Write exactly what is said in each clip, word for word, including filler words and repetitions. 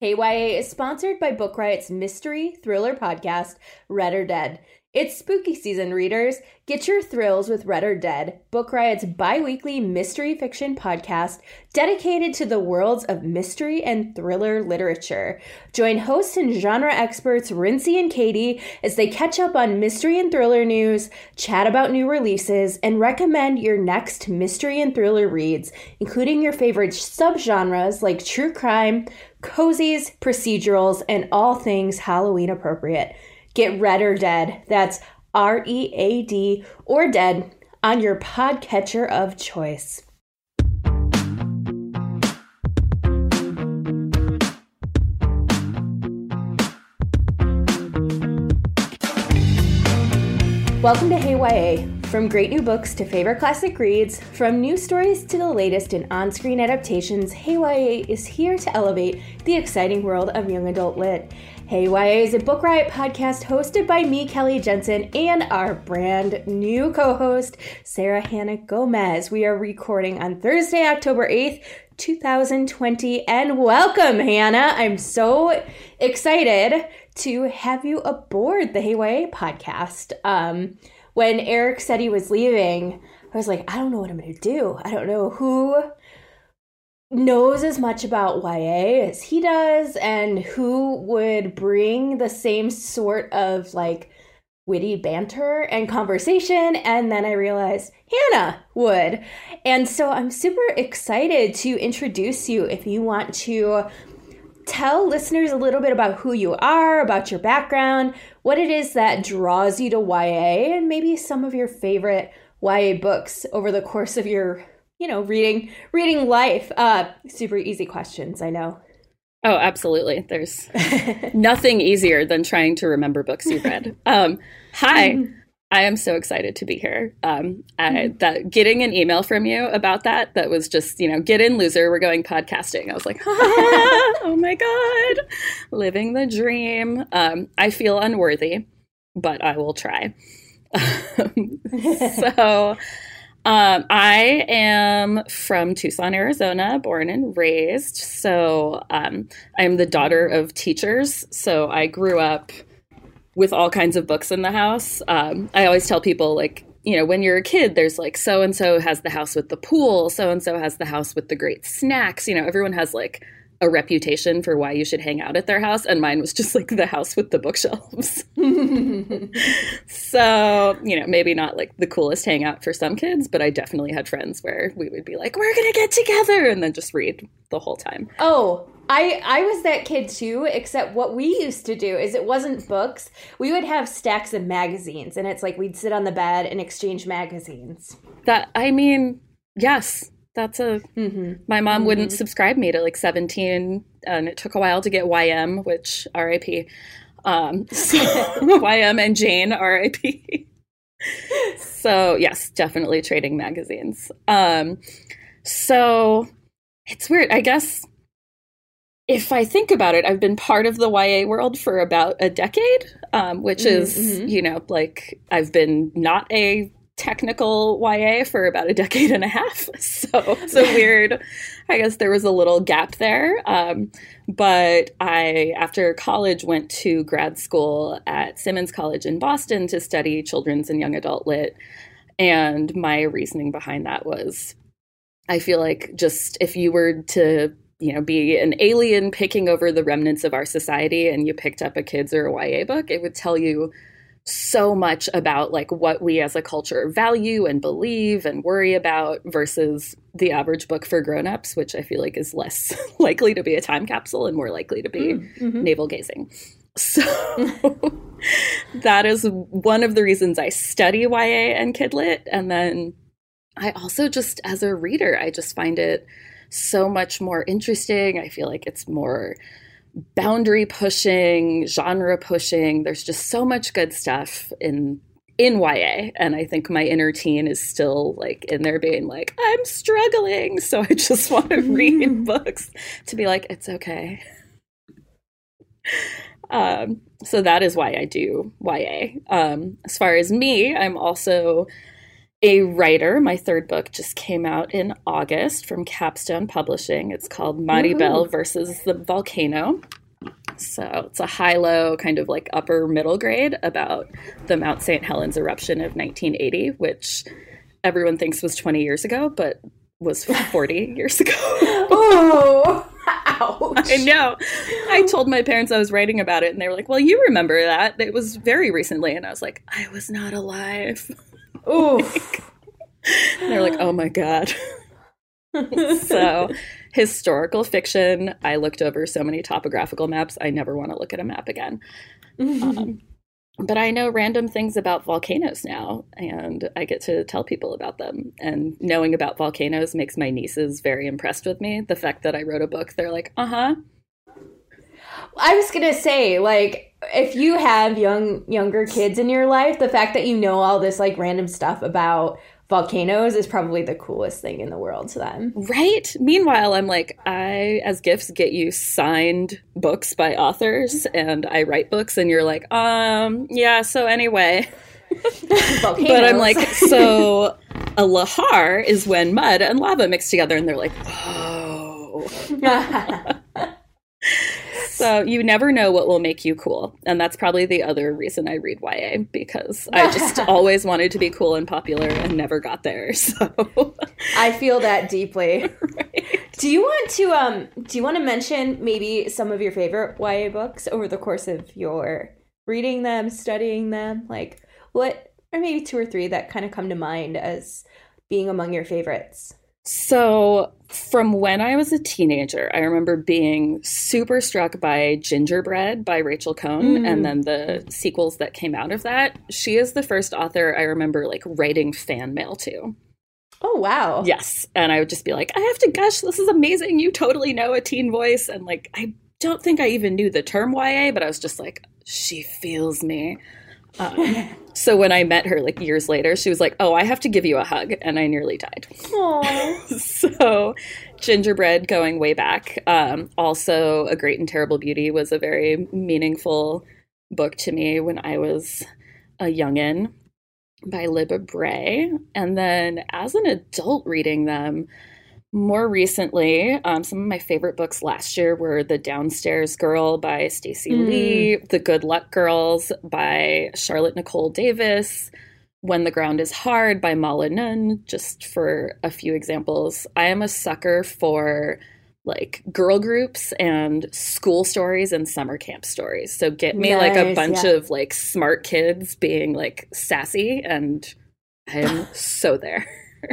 Hey Y A is sponsored by Book Riot's mystery thriller podcast, Read or Dead. It's spooky season, readers. Get your thrills with Read or Dead, Book Riot's bi-weekly mystery fiction podcast dedicated to the worlds of mystery and thriller literature. Join hosts and genre experts Rincey and Katie as they catch up on mystery and thriller news, chat about new releases, and recommend your next mystery and thriller reads, including your favorite subgenres like true crime, cozies, procedurals, and all things Halloween appropriate. Get Read or Dead, that's R E A D, or Dead, on your podcatcher of choice. Welcome to Hey Y A. From great new books to favorite classic reads, from news stories to the latest in on-screen adaptations, Hey Y A is here to elevate the exciting world of young adult lit. Hey Y A is a Book Riot podcast hosted by me, Kelly Jensen, and our brand new co-host, Sarah Hannah Gomez. We are recording on Thursday, October eighth, two thousand twenty, and welcome, Hannah. I'm so excited to have you aboard the Hey Y A podcast. Um, when Eric said he was leaving, I was like, I don't know what I'm going to do. I don't know who knows as much about Y A as he does and who would bring the same sort of like witty banter and conversation. And then I realized Hannah would. And so I'm super excited to introduce you if you want to tell listeners a little bit about who you are, about your background, what it is that draws you to Y A, and maybe some of your favorite Y A books over the course of your, you know, reading reading life. Uh, super easy questions, I know. Oh, absolutely. There's nothing easier than trying to remember books you've read. Um, hi. I am so excited to be here. Um, I, that getting an email from you about that, that was just, you know, get in, loser, we're going podcasting. I was like, ah, oh my God, living the dream. Um, I feel unworthy, but I will try. so um, I am from Tucson, Arizona, born and raised. So um, I'm the daughter of teachers. So I grew up with all kinds of books in the house. Um, I always tell people, like, you know, when you're a kid, there's like, so-and-so has the house with the pool, so-and-so has the house with the great snacks. You know, everyone has like a reputation for why you should hang out at their house. And mine was just like the house with the bookshelves. So, you know, maybe not like the coolest hangout for some kids, but I definitely had friends where we would be like, we're going to get together and then just read the whole time. Oh, I, I was that kid too, except what we used to do is it wasn't books. We would have stacks of magazines, and it's like we'd sit on the bed and exchange magazines. That, I mean, yes, that's a, mm-hmm. my mom mm-hmm. wouldn't subscribe me to like seventeen, and it took a while to get Y M, which R I P. Um, so Y M and Jane, R I P. So yes, definitely trading magazines. Um, so it's weird, I guess. If I think about it, I've been part of the Y A world for about a decade, um, which is, mm-hmm. you know, like I've been not a technical Y A for about a decade and a half. So it's a weird, I guess there was a little gap there. Um, but I, after college, went to grad school at Simmons College in Boston to study children's and young adult lit. And my reasoning behind that was, I feel like just if you were to you know, be an alien picking over the remnants of our society and you picked up a kid's or a Y A book, it would tell you so much about like what we as a culture value and believe and worry about versus the average book for grownups, which I feel like is less likely to be a time capsule and more likely to be mm-hmm. navel gazing. So that is one of the reasons I study Y A and kid lit. And then I also just, as a reader, I just find it so much more interesting. I feel like it's more boundary pushing, genre pushing. There's just so much good stuff in in Y A. And I think my inner teen is still like in there being like, I'm struggling. So I just want to read books to be like, it's okay. Um, so that is why I do Y A. Um, as far as me, I'm also a writer. My third book just came out in August from Capstone Publishing. It's called Maribel versus the Volcano. So it's a high-low kind of like upper middle grade about the Mount Saint Helens eruption of nineteen eighty, which everyone thinks was twenty years ago, but was forty years ago. Oh, ouch. I know. I told my parents I was writing about it, and they were like, well, you remember that. It was very recently. And I was like, I was not alive. Ooh. Like, they're like, oh, my God. So historical fiction. I looked over so many topographical maps. I never want to look at a map again. Um, but I know random things about volcanoes now, and I get to tell people about them. And knowing about volcanoes makes my nieces very impressed with me. The fact that I wrote a book, they're like, uh-huh. I was going to say, like, if you have young younger kids in your life, the fact that you know all this, like, random stuff about volcanoes is probably the coolest thing in the world to them. Right? Meanwhile, I'm like, I, as gifts, get you signed books by authors, and I write books, and you're like, um, yeah, so anyway. But I'm like, so a lahar is when mud and lava mix together, and they're like, whoa. So you never know what will make you cool. And that's probably the other reason I read Y A, because I just always wanted to be cool and popular and never got there. So I feel that deeply. Right. Do you want to um do you want to mention maybe some of your favorite Y A books over the course of your reading them, studying them? Like what, or maybe two or three that kind of come to mind as being among your favorites? So from when I was a teenager, I remember being super struck by Gingerbread by Rachel Cohn, mm. and then the sequels that came out of that. She is the first author I remember like writing fan mail to. Oh, wow. Yes. And I would just be like, I have to gush. This is amazing. You totally know a teen voice. And like, I don't think I even knew the term Y A, but I was just like, she feels me. Um, so when I met her like years later, she was like, oh, I have to give you a hug. And I nearly died. Aww. So Gingerbread going way back. Um, also A Great and Terrible Beauty was a very meaningful book to me when I was a youngin' by Libba Bray. And then as an adult reading them, more recently, um, some of my favorite books last year were The Downstairs Girl by Stacey mm. Lee, The Good Luck Girls by Charlotte Nicole Davis, When the Ground is Hard by Mala Nun, just for a few examples. I am a sucker for like girl groups and school stories and summer camp stories. So get me nice, like a bunch yeah. of like smart kids being like sassy, and I'm so there.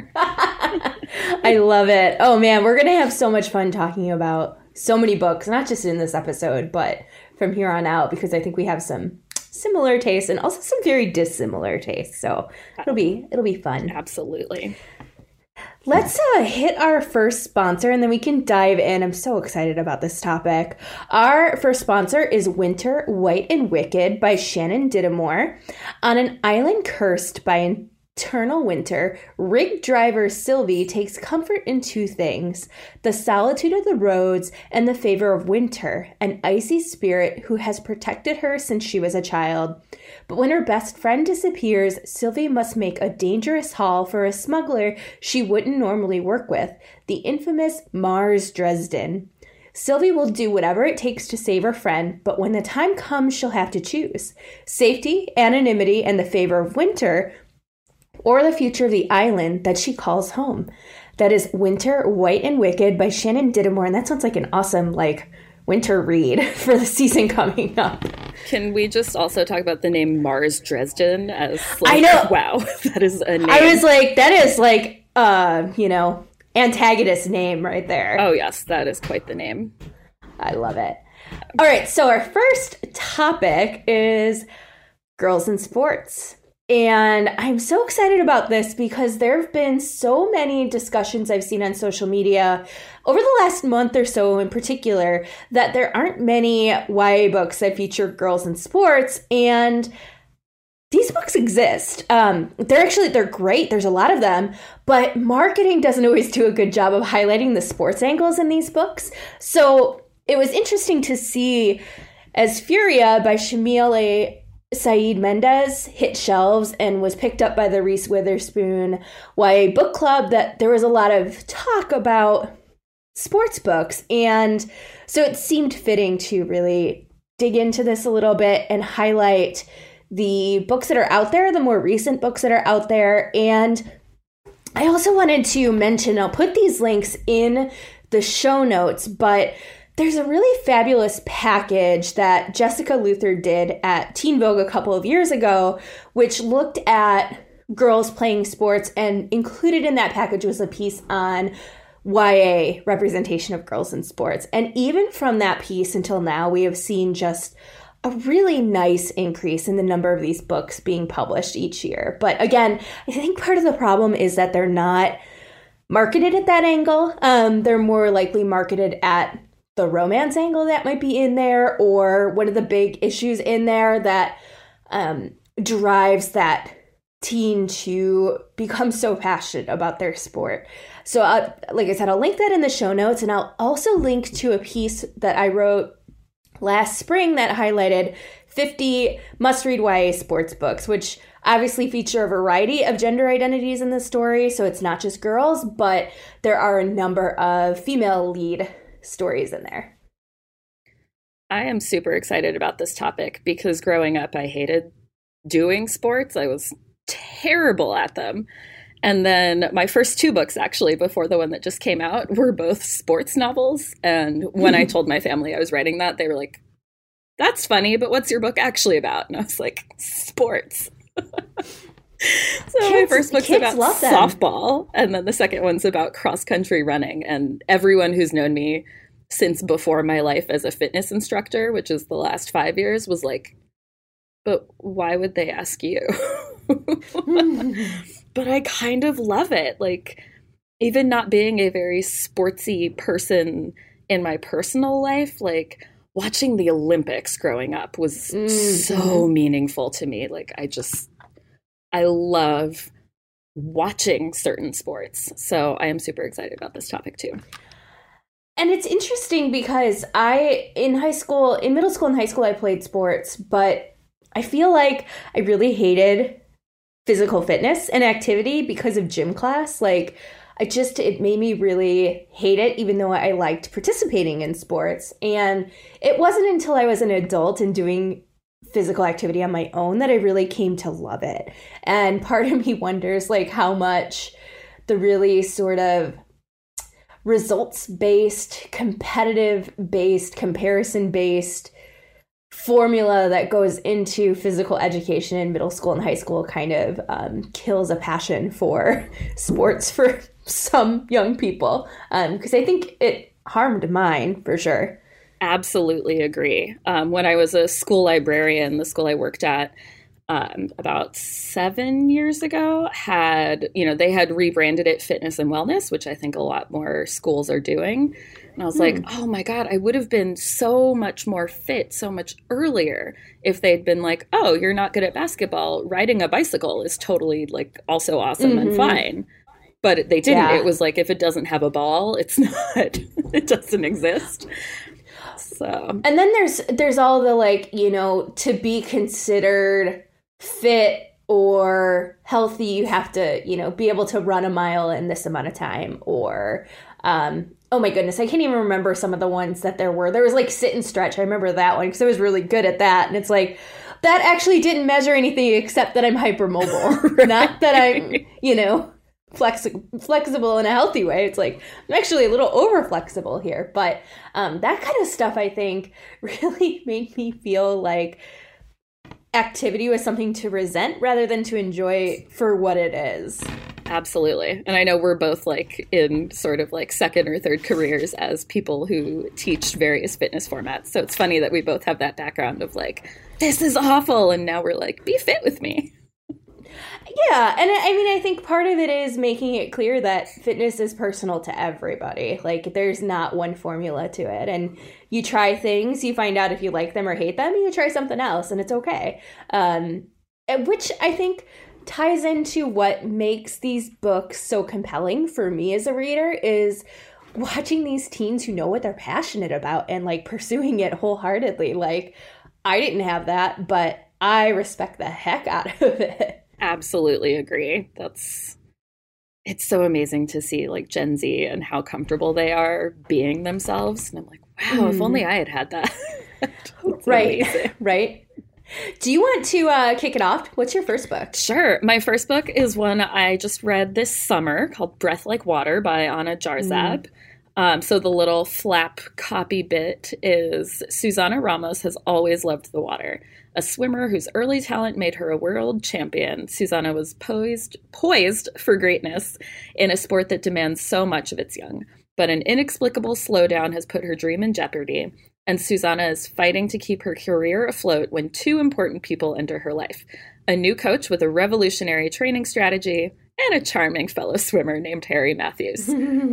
I love it. Oh man, we're gonna have so much fun talking about so many books, not just in this episode, but from here on out, because I think we have some similar tastes and also some very dissimilar tastes. So it'll be it'll be fun. Absolutely. Let's uh, hit our first sponsor, and then we can dive in. I'm so excited about this topic. Our first sponsor is Winter, White, and Wicked by Shannon Dittamore. On an island cursed by eternal winter, rig driver Sylvie takes comfort in two things: the solitude of the roads and the favor of winter, an icy spirit who has protected her since she was a child. But when her best friend disappears, Sylvie must make a dangerous haul for a smuggler she wouldn't normally work with, the infamous Mars Dresden. Sylvie will do whatever it takes to save her friend, but when the time comes, she'll have to choose safety, anonymity, and the favor of winter, or the future of the island that she calls home. That is Winter, White, and Wicked by Shannon Dittamore, and that sounds like an awesome, like, winter read for the season coming up. Can we just also talk about the name Mars Dresden as, like, I know. Wow, that is a name. I was like, that is, like, uh, you know, antagonist name right there. Oh, yes, that is quite the name. I love it. All right, so our first topic is girls in sports. And I'm so excited about this because there have been so many discussions I've seen on social media over the last month or so in particular that there aren't many Y A books that feature girls in sports. And these books exist. Um, they're actually, they're great. There's a lot of them. But marketing doesn't always do a good job of highlighting the sports angles in these books. So it was interesting to see As Furia by Shamil Saeed Mendez hit shelves and was picked up by the Reese Witherspoon Y A book club, that there was a lot of talk about sports books. And so it seemed fitting to really dig into this a little bit and highlight the books that are out there, the more recent books that are out there. And I also wanted to mention, I'll put these links in the show notes, but there's a really fabulous package that Jessica Luther did at Teen Vogue a couple of years ago, which looked at girls playing sports, and included in that package was a piece on Y A representation of girls in sports. And even from that piece until now, we have seen just a really nice increase in the number of these books being published each year. But again, I think part of the problem is that they're not marketed at that angle. Um, they're more likely marketed at the romance angle that might be in there, or one of the big issues in there that um, drives that teen to become so passionate about their sport. So uh, like I said, I'll link that in the show notes, and I'll also link to a piece that I wrote last spring that highlighted fifty must-read Y A sports books, which obviously feature a variety of gender identities in the story. So it's not just girls, but there are a number of female lead stories in there. I am super excited about this topic because growing up, I hated doing sports. I was terrible at them. And then my first two books, actually, before the one that just came out, were both sports novels. And when I told my family I was writing that, they were like, that's funny, but what's your book actually about? And I was like, sports. So kids, my first book's about softball, and then the second one's about cross-country running. And everyone who's known me since before my life as a fitness instructor, which is the last five years, was like, but why would they ask you? But I kind of love it. Like, even not being a very sportsy person in my personal life, like watching the Olympics growing up was mm-hmm. so meaningful to me. Like, I just... I love watching certain sports. So I am super excited about this topic too. And it's interesting because I, in high school, in middle school and high school, I played sports, but I feel like I really hated physical fitness and activity because of gym class. Like, I just, it made me really hate it, even though I liked participating in sports. And it wasn't until I was an adult and doing physical activity on my own that I really came to love it. And part of me wonders, like, how much the really sort of results-based, competitive-based, comparison-based formula that goes into physical education in middle school and high school kind of um, kills a passion for sports for some young people. Because um, I think it harmed mine, for sure. Absolutely agree. Um, when I was a school librarian, the school I worked at um, about seven years ago had, you know, they had rebranded it Fitness and Wellness, which I think a lot more schools are doing. And I was hmm. like, oh my God, I would have been so much more fit so much earlier if they'd been like, oh, you're not good at basketball. Riding a bicycle is totally like also awesome mm-hmm. and fine. But they didn't. Yeah. It was like, if it doesn't have a ball, it's not, it doesn't exist. So. And then there's there's all the, like, you know, to be considered fit or healthy, you have to, you know, be able to run a mile in this amount of time. Or, um, oh my goodness, I can't even remember some of the ones that there were. There was like sit and stretch. I remember that one because I was really good at that. And it's like, that actually didn't measure anything except that I'm hypermobile. Right. Not that I'm, you know, Flexi- flexible in a healthy way. It's like, I'm actually a little over flexible here. But um, that kind of stuff, I think, really made me feel like activity was something to resent rather than to enjoy for what it is. Absolutely. And I know we're both like in sort of like second or third careers as people who teach various fitness formats. So it's funny that we both have that background of like, this is awful. And now we're like, be fit with me. Yeah, and I mean, I think part of it is making it clear that fitness is personal to everybody. Like, there's not one formula to it. And you try things, you find out if you like them or hate them, and you try something else, and it's okay. Um, which I think ties into what makes these books so compelling for me as a reader is watching these teens who know what they're passionate about and, like, pursuing it wholeheartedly. Like, I didn't have that, but I respect the heck out of it. Absolutely agree. That's, it's so amazing to see like Gen Z and how comfortable they are being themselves. And I'm like, wow, mm. if only I had had that. Right, amazing. Right. Do you want to uh, kick it off? What's your first book? Sure. My first book is one I just read this summer called Breath Like Water by Anna Jarzab. Mm. Um, so the little flap copy bit is Susana Ramos has always loved the water. A swimmer whose early talent made her a world champion, Susana was poised, poised for greatness in a sport that demands so much of its young. But an inexplicable slowdown has put her dream in jeopardy, and Susana is fighting to keep her career afloat when two important people enter her life. A new coach with a revolutionary training strategy and a charming fellow swimmer named Harry Matthews.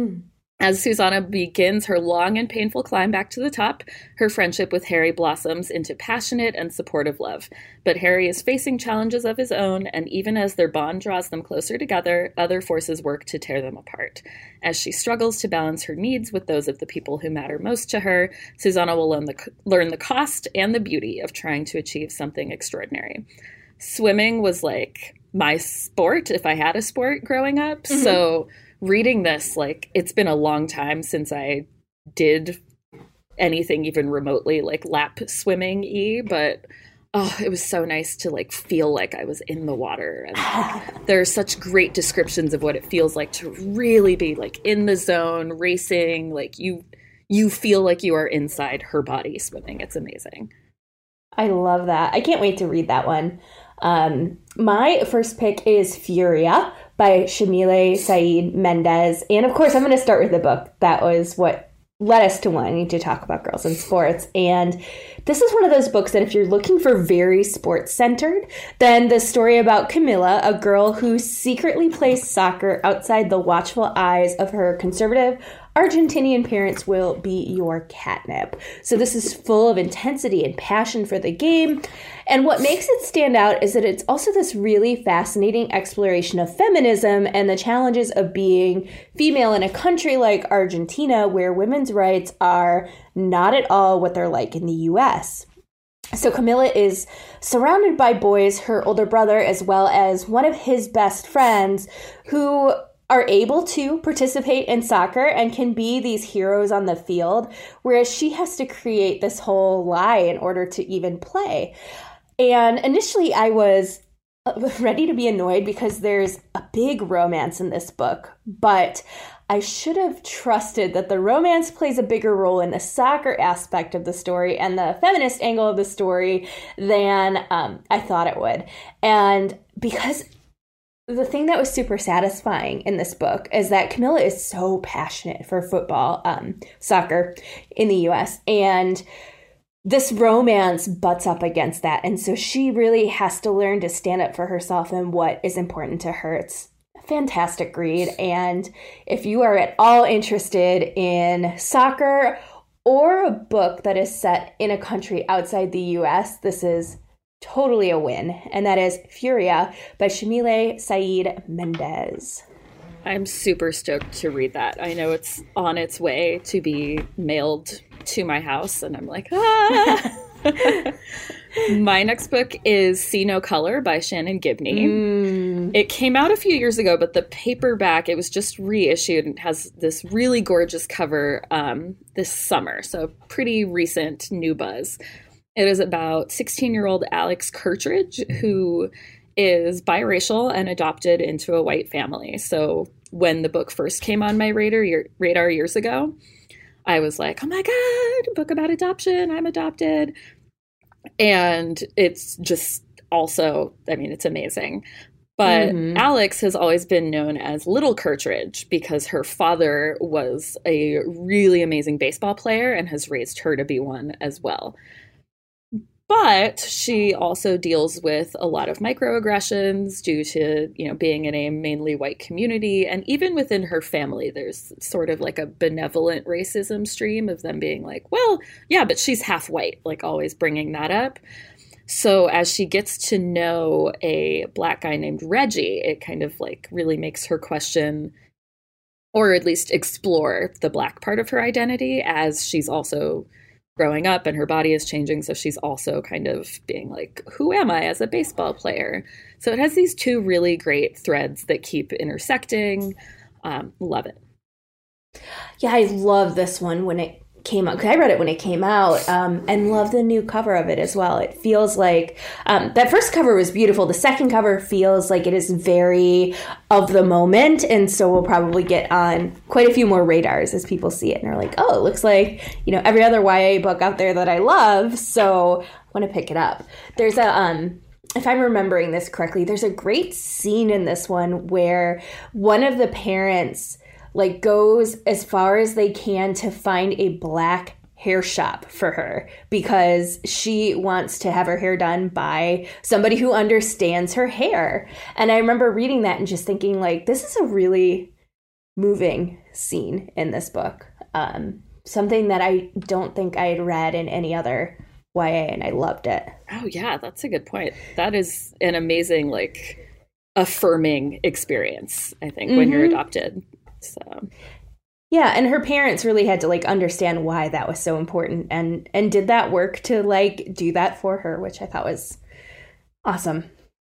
As Susana begins her long and painful climb back to the top, her friendship with Harry blossoms into passionate and supportive love. But Harry is facing challenges of his own, and even as their bond draws them closer together, other forces work to tear them apart. As she struggles to balance her needs with those of the people who matter most to her, Susana will learn the, learn the cost and the beauty of trying to achieve something extraordinary. Swimming was like my sport, if I had a sport growing up, mm-hmm. so... Reading this, like, it's been a long time since I did anything even remotely like lap swimming-y, but oh, it was so nice to like feel like I was in the water. And like, there are such great descriptions of what it feels like to really be like in the zone, racing, like you you feel like you are inside her body swimming. It's amazing. I love that. I can't wait to read that one. Um, my first pick is Furia by Shamile Saeed Mendez. And of course, I'm going to start with the book. That was what led us to wanting to talk about girls in sports. And this is one of those books that if you're looking for very sports centered, then the story about Camila, a girl who secretly plays soccer outside the watchful eyes of her conservative Argentinian parents, will be your catnip. So this is full of intensity and passion for the game. And what makes it stand out is that it's also this really fascinating exploration of feminism and the challenges of being female in a country like Argentina, where women's rights are not at all what they're like in the U S. So Camila is surrounded by boys, her older brother, as well as one of his best friends, who are able to participate in soccer and can be these heroes on the field, whereas she has to create this whole lie in order to even play. And initially I was ready to be annoyed because there's a big romance in this book, but I should have trusted that the romance plays a bigger role in the soccer aspect of the story and the feminist angle of the story than um, I thought it would. And because the thing that was super satisfying in this book is that Camila is so passionate for football, um, soccer in the U S, and this romance butts up against that. And so she really has to learn to stand up for herself and what is important to her. It's a fantastic read. And if you are at all interested in soccer or a book that is set in a country outside the U S, this is totally a win, and that is Furia by Shamile Saeed Mendez. I'm super stoked to read that. I know it's on its way to be mailed to my house, and I'm like, ah! My next book is See No Color by Shannon Gibney. Mm. It came out a few years ago, but the paperback, it was just reissued and has this really gorgeous cover um, this summer, so pretty recent new buzz. It is about sixteen-year-old Alex Kirtridge, who is biracial and adopted into a white family. So when the book first came on my radar, radar years ago, I was like, oh my God, a book about adoption, I'm adopted. And it's just also, I mean, it's amazing. But mm-hmm. Alex has always been known as Little Kirtridge because her father was a really amazing baseball player and has raised her to be one as well. But she also deals with a lot of microaggressions due to, you know, being in a mainly white community. And even within her family, there's sort of like a benevolent racism stream of them being like, well, yeah, but she's half white, like always bringing that up. So as she gets to know a Black guy named Reggie, it kind of like really makes her question, or at least explore, the Black part of her identity, as she's also growing up and her body is changing. So she's also kind of being like, who am I as a baseball player? So it has these two really great threads that keep intersecting. Um, love it. Yeah, I love this one when it came out, because I read it when it came out, um, and love the new cover of it as well. It feels like, um, that first cover was beautiful. The second cover feels like it is very of the moment, and so we'll probably get on quite a few more radars as people see it and are like, oh, it looks like, you know, every other Y A book out there that I love, so I want to pick it up. There's a, um, if I'm remembering this correctly, there's a great scene in this one where one of the parents like goes as far as they can to find a black hair shop for her because she wants to have her hair done by somebody who understands her hair. And I remember reading that and just thinking, like, this is a really moving scene in this book. Um, something that I don't think I had read in any other Y A, and I loved it. Oh, yeah, that's a good point. That is an amazing, like, affirming experience, I think, mm-hmm. when you're adopted. So yeah, and her parents really had to like understand why that was so important and and did that work to like do that for her, which I thought was awesome.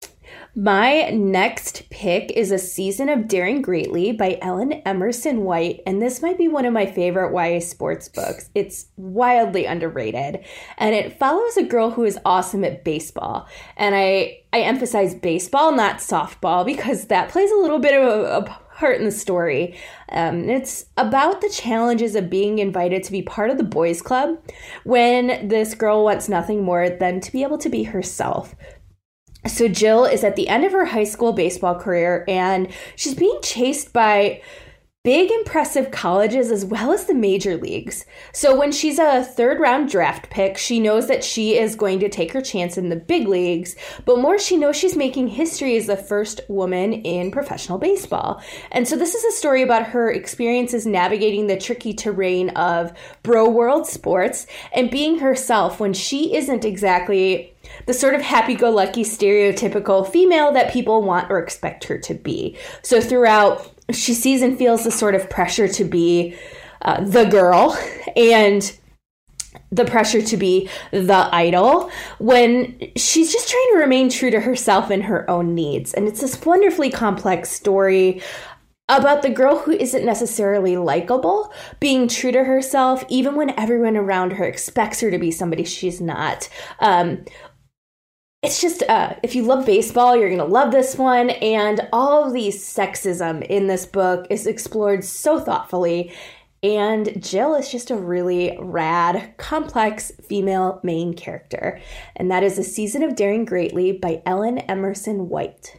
My next pick is A Season of Daring Greatly by Ellen Emerson White, and this might be one of my favorite Y A sports books. It's wildly underrated, and it follows a girl who is awesome at baseball. And I, I emphasize baseball, not softball, because that plays a little bit of a, a part in the story. Um, it's about the challenges of being invited to be part of the boys' club when this girl wants nothing more than to be able to be herself. So Jill is at the end of her high school baseball career, and she's being chased by big, impressive colleges as well as the major leagues. So when she's a third round draft pick, she knows that she is going to take her chance in the big leagues, but more she knows she's making history as the first woman in professional baseball. And so this is a story about her experiences navigating the tricky terrain of bro world sports and being herself when she isn't exactly the sort of happy-go-lucky stereotypical female that people want or expect her to be. So throughout, she sees and feels the sort of pressure to be uh, the girl and the pressure to be the idol when she's just trying to remain true to herself and her own needs. And it's this wonderfully complex story about the girl who isn't necessarily likable, being true to herself, even when everyone around her expects her to be somebody she's not. Um, It's just, uh, if you love baseball, you're going to love this one. And all of the sexism in this book is explored so thoughtfully. And Jill is just a really rad, complex female main character. And that is A Season of Daring Greatly by Ellen Emerson White.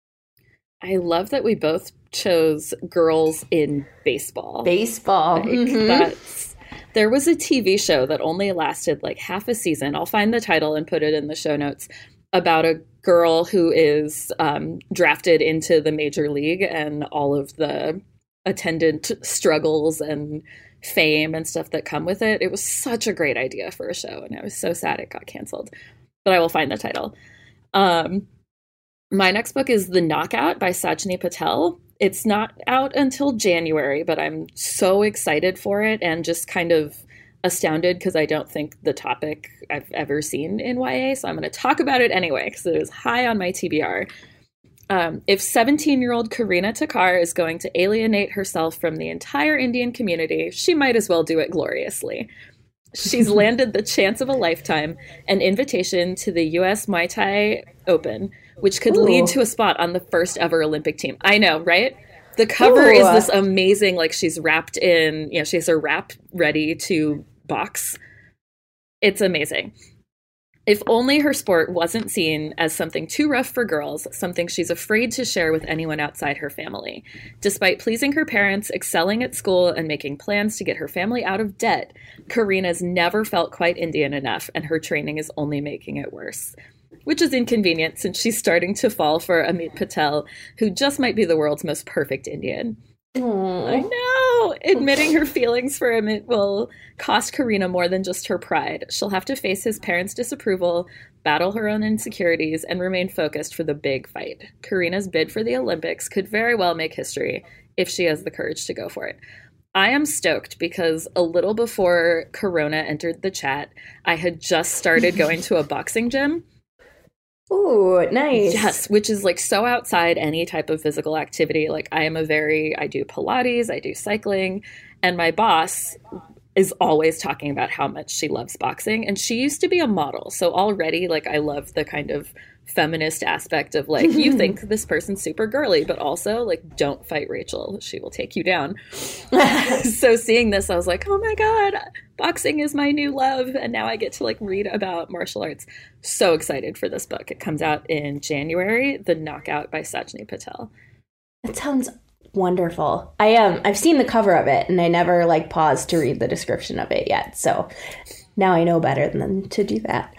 I love that we both chose girls in baseball. Baseball. Like, mm-hmm. That's... There was a T V show that only lasted like half a season. I'll find the title and put it in the show notes, about a girl who is um, drafted into the major league and all of the attendant struggles and fame and stuff that come with it. It was such a great idea for a show, and I was so sad it got canceled. But I will find the title. Um, my next book is The Knockout by Sajni Patel. It's not out until January, but I'm so excited for it and just kind of astounded because I don't think the topic I've ever seen in Y A. So I'm going to talk about it anyway because it is high on my T B R. Um, if seventeen-year-old Karina Takar is going to alienate herself from the entire Indian community, she might as well do it gloriously. She's landed the chance of a lifetime, an invitation to the U S Muay Thai Open, which could Ooh. lead to a spot on the first ever Olympic team. I know, right? The cover Ooh. is this amazing, like she's wrapped in, you know, she has her wrap ready to box. It's amazing. If only her sport wasn't seen as something too rough for girls, something she's afraid to share with anyone outside her family. Despite pleasing her parents, excelling at school, and making plans to get her family out of debt, Karina's never felt quite Indian enough, and her training is only making it worse. Which is inconvenient since she's starting to fall for Amit Patel, who just might be the world's most perfect Indian. Aww. I know! Admitting her feelings for Amit will cost Karina more than just her pride. She'll have to face his parents' disapproval, battle her own insecurities, and remain focused for the big fight. Karina's bid for the Olympics could very well make history if she has the courage to go for it. I am stoked because a little before Corona entered the chat, I had just started going to a boxing gym. Ooh, nice. Yes, which is like so outside any type of physical activity. Like I am a very, I do Pilates, I do cycling, and my boss is always talking about how much she loves boxing. And she used to be a model. So already, like, I love the kind of feminist aspect of like, you think this person's super girly, but also like, don't fight Rachel. She will take you down. So seeing this, I was like, oh my God, boxing is my new love. And now I get to like read about martial arts. So excited for this book. It comes out in January, The Knockout by Sajni Patel. It sounds wonderful. I um I've seen the cover of it and I never like paused to read the description of it yet. So now I know better than to do that.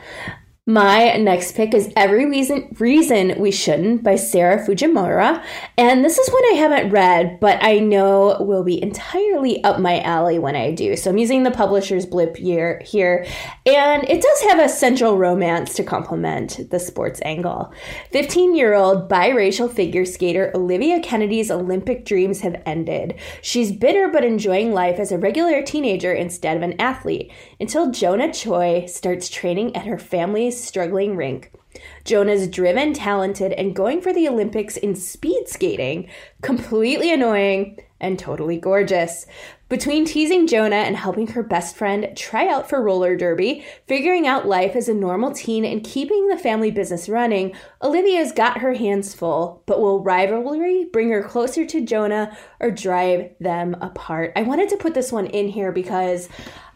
My next pick is Every Reason Reason We Shouldn't by Sarah Fujimura. And this is one I haven't read, but I know will be entirely up my alley when I do. So I'm using the publisher's blip year here. And it does have a central romance to complement the sports angle. fifteen-year-old biracial figure skater Olivia Kennedy's Olympic dreams have ended. She's bitter but enjoying life as a regular teenager instead of an athlete, until Jonah Choi starts training at her family's struggling rink. Jonah's driven, talented, and going for the Olympics in speed skating, completely annoying and totally gorgeous. Between teasing Jonah and helping her best friend try out for roller derby, figuring out life as a normal teen, and keeping the family business running, Olivia's got her hands full. But will rivalry bring her closer to Jonah or drive them apart? I wanted to put this one in here because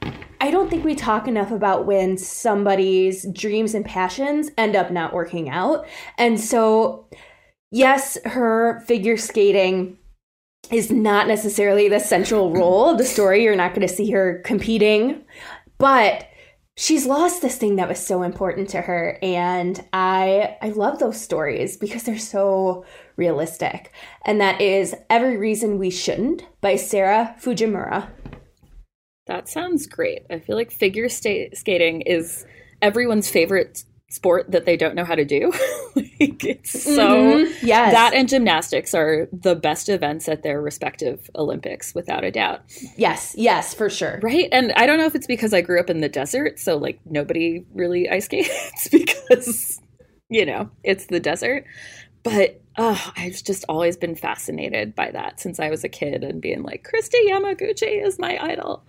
I don't think we talk enough about when somebody's dreams and passions end up not working out. And so, yes, her figure skating is not necessarily the central role of the story. You're not going to see her competing, but she's lost this thing that was so important to her. And I I love those stories because they're so realistic. And that is Every Reason We Shouldn't by Sarah Fujimura. That sounds great. I feel like figure sta- skating is everyone's favorite sport that they don't know how to do. Like it's so mm-hmm. Yes. That and gymnastics are the best events at their respective Olympics, without a doubt. Yes, yes, for sure. Right. And I don't know if it's because I grew up in the desert, so like nobody really ice skates because, you know, it's the desert. But oh, I've just always been fascinated by that since I was a kid and being like, Christy Yamaguchi is my idol.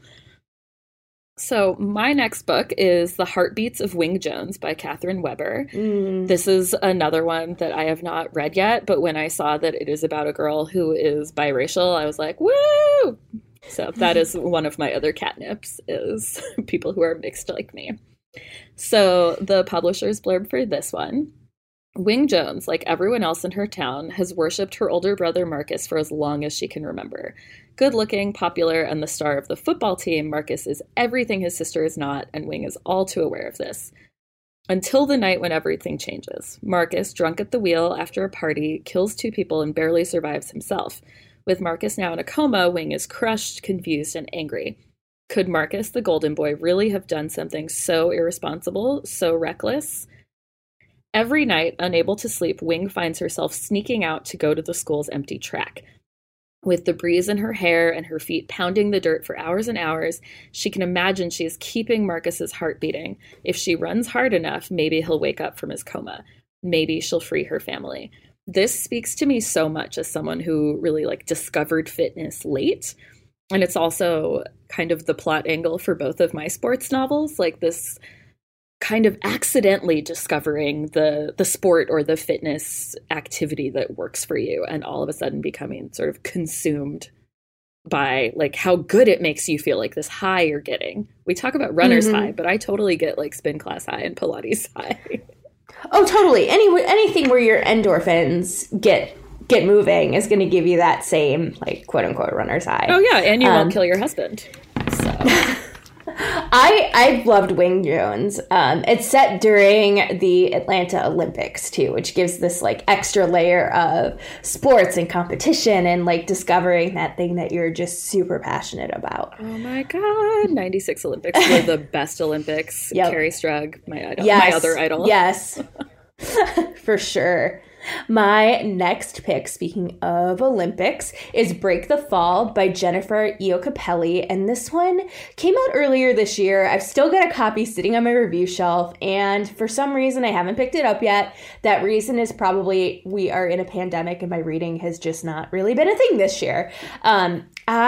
So my next book is The Heartbeats of Wing Jones by Catherine Weber. Mm. This is another one that I have not read yet, but when I saw that it is about a girl who is biracial, I was like, woo! So that is one of my other catnips, is people who are mixed like me. So the publisher's blurb for this one. Wing Jones, like everyone else in her town, has worshipped her older brother Marcus for as long as she can remember. Good-looking, popular, and the star of the football team, Marcus is everything his sister is not, and Wing is all too aware of this. Until the night when everything changes. Marcus, drunk at the wheel after a party, kills two people and barely survives himself. With Marcus now in a coma, Wing is crushed, confused, and angry. Could Marcus, the golden boy, really have done something so irresponsible, so reckless? Every night, unable to sleep, Wing finds herself sneaking out to go to the school's empty track. With the breeze in her hair and her feet pounding the dirt for hours and hours, she can imagine she is keeping Marcus's heart beating. If she runs hard enough, maybe he'll wake up from his coma. Maybe she'll free her family. This speaks to me so much as someone who really like discovered fitness late. And it's also kind of the plot angle for both of my sports novels, like this kind of accidentally discovering the the sport or the fitness activity that works for you and all of a sudden becoming sort of consumed by like how good it makes you feel, like this high you're getting. We talk about runner's mm-hmm. high, but I totally get like spin class high and Pilates high. Oh, totally. Any anything where your endorphins get get moving is going to give you that same like quote unquote runner's high. Oh yeah, and you um, won't kill your husband. So I I loved Wing Jones. Um, it's set during the Atlanta Olympics too, which gives this like extra layer of sports and competition and like discovering that thing that you're just super passionate about. Oh my God. ninety-six Olympics were the best Olympics. Yep. Kerri Strug, my idol, yes. my other idol. Yes, for sure. My next pick, speaking of Olympics, is Break the Fall by Jennifer Iocopelli. And this one came out earlier this year. I've still got a copy sitting on my review shelf. And for some reason, I haven't picked it up yet. That reason is probably we are in a pandemic and my reading has just not really been a thing this year. Um,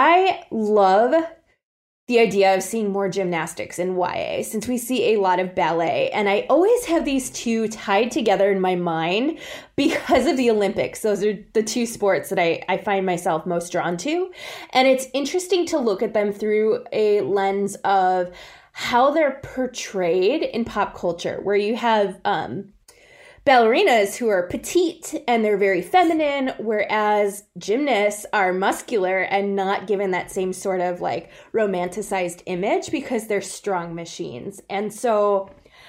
I love the idea of seeing more gymnastics in Y A, since we see a lot of ballet. And I always have these two tied together in my mind because of the Olympics. Those are the two sports that I, I find myself most drawn to. And it's interesting to look at them through a lens of how they're portrayed in pop culture, where you have um, ballerinas who are petite and they're very feminine, whereas gymnasts are muscular and not given that same sort of like romanticized image because they're strong machines. And so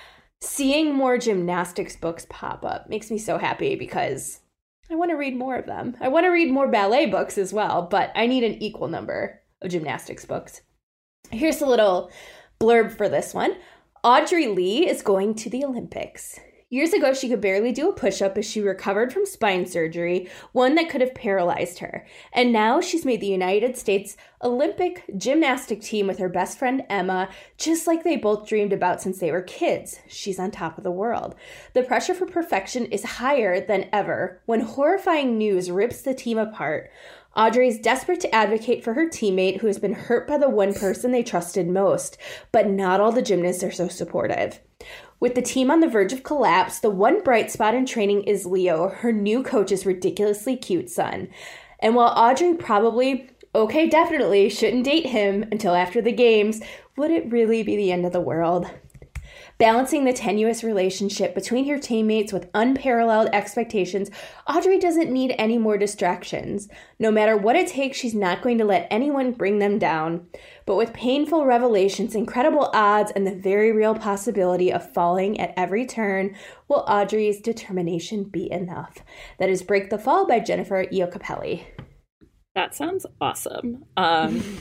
seeing more gymnastics books pop up makes me so happy because I want to read more of them. I want to read more ballet books as well, but I need an equal number of gymnastics books. Here's a little blurb for this one. Audrey Lee is going to the Olympics. Years ago, she could barely do a push-up as she recovered from spine surgery, one that could have paralyzed her. And now she's made the United States Olympic gymnastic team with her best friend Emma, just like they both dreamed about since they were kids. She's on top of the world. The pressure for perfection is higher than ever when horrifying news rips the team apart. Audrey is desperate to advocate for her teammate who has been hurt by the one person they trusted most, but not all the gymnasts are so supportive. With the team on the verge of collapse, the one bright spot in training is Leo, her new coach's ridiculously cute son. And while Audrey probably, okay, definitely shouldn't date him until after the games, would it really be the end of the world? Balancing the tenuous relationship between her teammates with unparalleled expectations, Audrey doesn't need any more distractions. No matter what it takes, she's not going to let anyone bring them down. But with painful revelations, incredible odds, and the very real possibility of falling at every turn, will Audrey's determination be enough? That is Break the Fall by Jennifer Iocopelli. That sounds awesome. Um...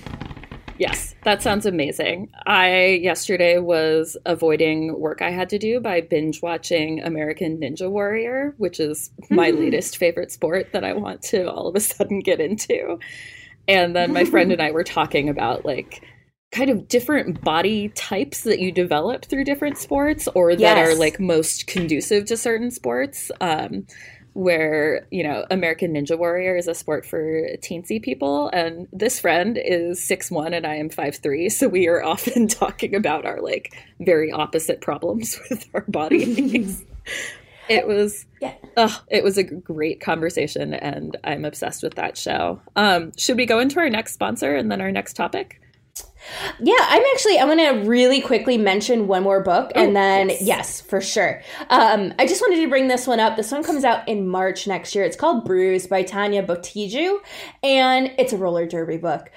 Yes, that sounds amazing. I yesterday was avoiding work I had to do by binge watching American Ninja Warrior, which is my latest favorite sport that I want to all of a sudden get into. And then my friend and I were talking about like kind of different body types that you develop through different sports or that yes. are like most conducive to certain sports. Um, where, you know, American Ninja Warrior is a sport for teensy people. And this friend is six one and I am five three. So we are often talking about our like very opposite problems with our bodies. It was, yeah. oh, it was a great conversation and I'm obsessed with that show. Um, should we go into our next sponsor and then our next topic? Yeah, I'm actually, I'm going to really quickly mention one more book and oh, then, yes. yes, for sure. Um, I just wanted to bring this one up. This one comes out in March next year. It's called Bruised by Tanya Botiju, and it's a roller derby book.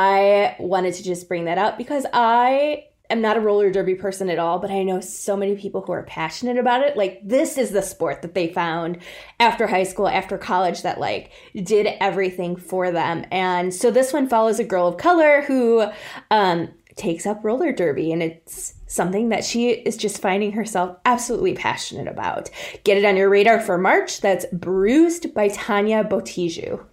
I wanted to just bring that up because I am not a roller derby person at all, but I know so many people who are passionate about it. Like, this is the sport that they found after high school, after college, that like did everything for them. And so this one follows a girl of color who um, takes up roller derby, and it's something that she is just finding herself absolutely passionate about. Get it on your radar for March. That's Bruised by Tanya Botiju.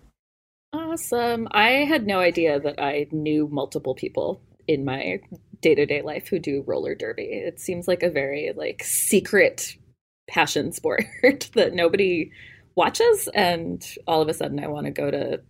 Awesome. I had no idea that I knew multiple people in my day-to-day life who do roller derby. It seems like a very like secret passion sport that nobody watches, and all of a sudden I want to go to,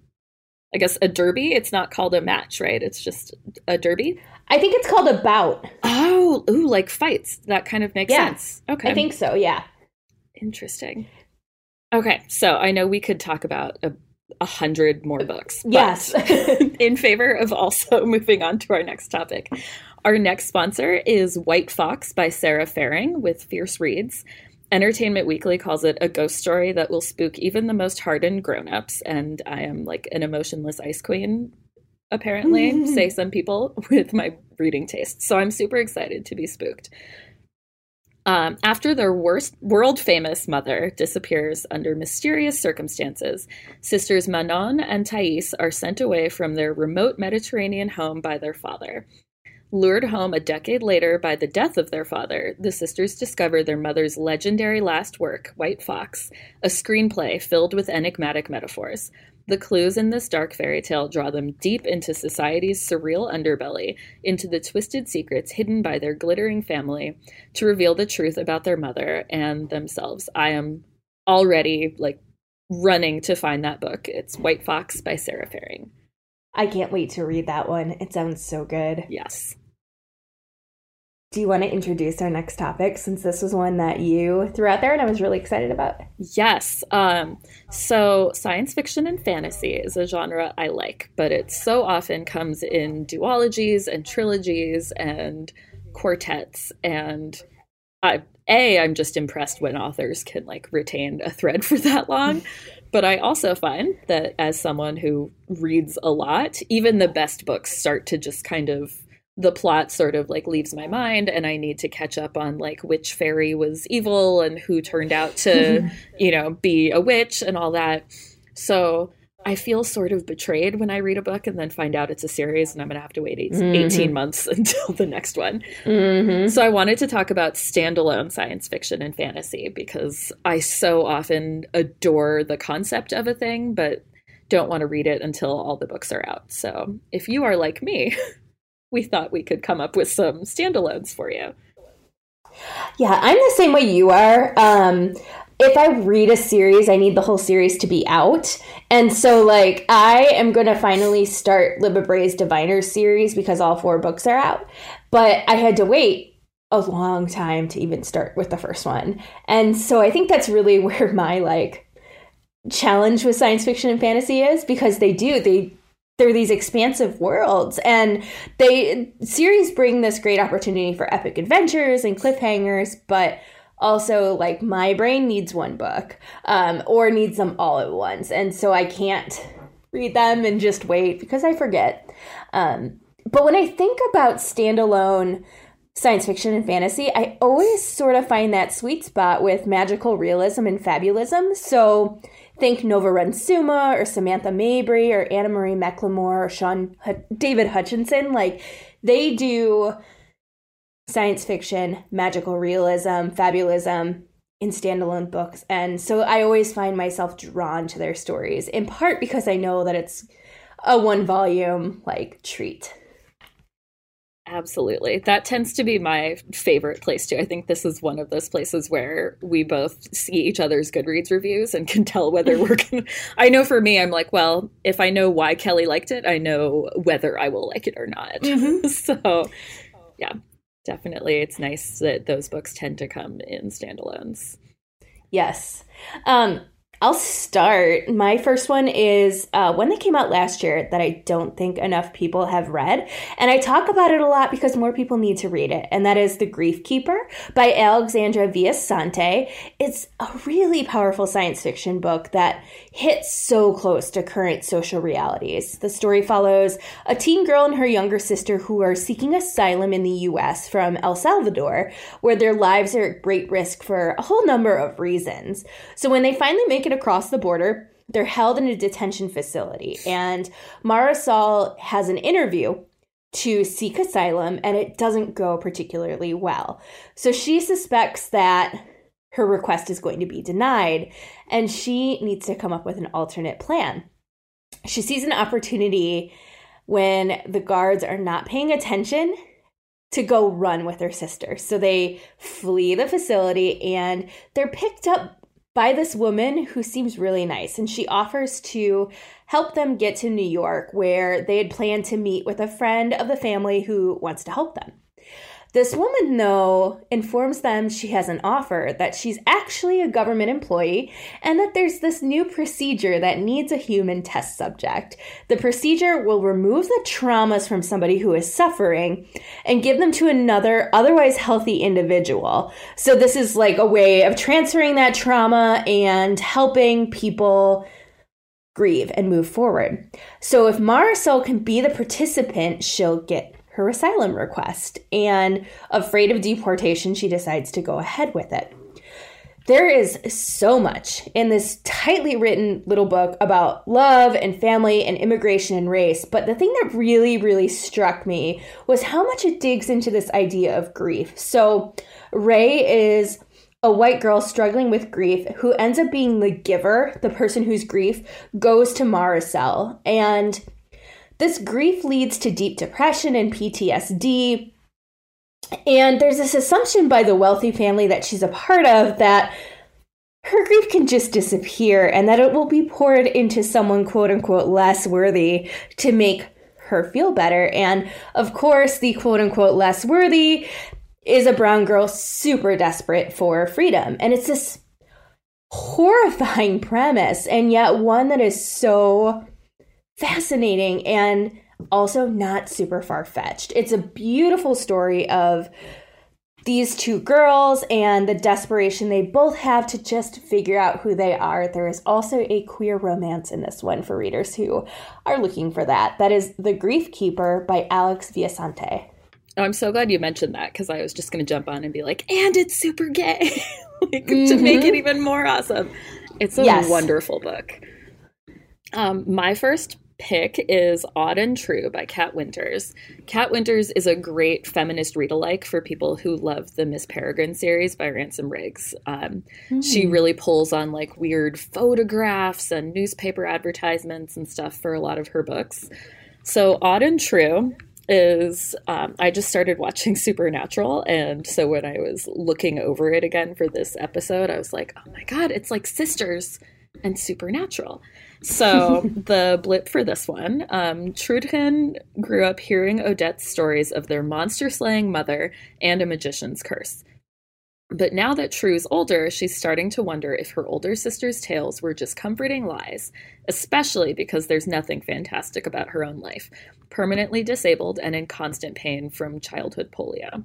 I guess, a derby. It's not called a match, right? It's just a derby. I think it's called a bout. Oh, ooh, like fights. That kind of makes yeah, sense. Okay. I think so, yeah. Interesting. Okay, so I know we could talk about a a hundred more books. Yes. In favor of also moving on to our next topic. Our next sponsor is White Fox by Sarah Faring with Fierce Reads. Entertainment Weekly calls it a ghost story that will spook even the most hardened grown-ups. And I am like an emotionless ice queen, apparently, say some people, with my reading taste. So I'm super excited to be spooked. Um, after their worst world-famous mother disappears under mysterious circumstances, sisters Manon and Thais are sent away from their remote Mediterranean home by their father. Lured home a decade later by the death of their father, the sisters discover their mother's legendary last work, White Fox, a screenplay filled with enigmatic metaphors. The clues in this dark fairy tale draw them deep into society's surreal underbelly, into the twisted secrets hidden by their glittering family, to reveal the truth about their mother and themselves. I am already, like, running to find that book. It's White Fox by Sarah Faring. I can't wait to read that one. It sounds so good. Yes. Do you want to introduce our next topic, since this was one that you threw out there and I was really excited about? Yes. Um, so science fiction and fantasy is a genre I like, but it so often comes in duologies and trilogies and quartets. And I, A, I'm just impressed when authors can like retain a thread for that long. But I also find that as someone who reads a lot, even the best books start to just kind of, the plot sort of like leaves my mind, and I need to catch up on like which fairy was evil and who turned out to, you know, be a witch and all that. So I feel sort of betrayed when I read a book and then find out it's a series and I'm going to have to wait eight, mm-hmm. eighteen months until the next one. Mm-hmm. So I wanted to talk about standalone science fiction and fantasy because I so often adore the concept of a thing, but don't want to read it until all the books are out. So if you are like me, we thought we could come up with some standalones for you. Yeah, I'm the same way you are. Um, if I read a series, I need the whole series to be out. And so, like, I am going to finally start Libba Bray's Diviners series because all four books are out. But I had to wait a long time to even start with the first one. And so I think that's really where my, like, challenge with science fiction and fantasy is, because they do, they they're these expansive worlds, and they series bring this great opportunity for epic adventures and cliffhangers, but also like my brain needs one book um, or needs them all at once. And so I can't read them and just wait because I forget. Um, but when I think about standalone science fiction and fantasy, I always sort of find that sweet spot with magical realism and fabulism. So think Nova Rensuma or Samantha Mabry or Anna Marie McLemore or Sean H- David Hutchinson. Like, they do science fiction, magical realism, fabulism in standalone books. And so I always find myself drawn to their stories, in part because I know that it's a one volume like treat. Absolutely. That tends to be my favorite place too. I think this is one of those places where we both see each other's Goodreads reviews and can tell whether we're going to... I know for me, I'm like, well, if I know why Kelly liked it, I know whether I will like it or not. Mm-hmm. So, yeah, definitely. It's nice that those books tend to come in standalones. Yes. Um, I'll start. My first one is uh, one that came out last year that I don't think enough people have read. And I talk about it a lot because more people need to read it. And that is The Grief Keeper by Alexandra Villasante. It's a really powerful science fiction book that hits so close to current social realities. The story follows a teen girl and her younger sister who are seeking asylum in the U S from El Salvador, where their lives are at great risk for a whole number of reasons. So when they finally make it across the border, they're held in a detention facility, and Marisol has an interview to seek asylum, and it doesn't go particularly well. So she suspects that her request is going to be denied, and she needs to come up with an alternate plan. She sees an opportunity when the guards are not paying attention to go run with her sister. So they flee the facility, and they're picked up by this woman who seems really nice, and she offers to help them get to New York, where they had planned to meet with a friend of the family who wants to help them. This woman, though, informs them she has an offer, that she's actually a government employee, and that there's this new procedure that needs a human test subject. The procedure will remove the traumas from somebody who is suffering and give them to another otherwise healthy individual. So this is like a way of transferring that trauma and helping people grieve and move forward. So if Marisol can be the participant, she'll get her asylum request, and afraid of deportation, she decides to go ahead with it. There is so much in this tightly written little book about love and family and immigration and race. But the thing that really, really struck me was how much it digs into this idea of grief. So Ray is a white girl struggling with grief who ends up being the giver, the person whose grief goes to Maricel. And this grief leads to deep depression and P T S D. And there's this assumption by the wealthy family that she's a part of that her grief can just disappear and that it will be poured into someone, quote unquote, less worthy to make her feel better. And of course, the quote unquote less worthy is a brown girl super desperate for freedom. And it's this horrifying premise, and yet one that is so fascinating and also not super far-fetched. It's a beautiful story of these two girls and the desperation they both have to just figure out who they are. There is also a queer romance in this one for readers who are looking for that. That is The Grief Keeper by Alex Viasante. Oh, I'm so glad you mentioned that, because I was just going to jump on and be like, and it's super gay, like, mm-hmm. to make it even more awesome. It's a yes. wonderful book. Um, my first pick is Odd and True by Kat Winters. Kat Winters is a great feminist read-alike for people who love the Miss Peregrine series by Ransom Riggs. Um, mm. She really pulls on like weird photographs and newspaper advertisements and stuff for a lot of her books. So Odd and True is, um, I just started watching Supernatural, and so when I was looking over it again for this episode, I was like, oh my god, it's like Sisters and Supernatural. So the blip for this one, um, Trudchen grew up hearing Odette's stories of their monster-slaying mother and a magician's curse. But now that True's older, she's starting to wonder if her older sister's tales were just comforting lies, especially because there's nothing fantastic about her own life, permanently disabled and in constant pain from childhood polio.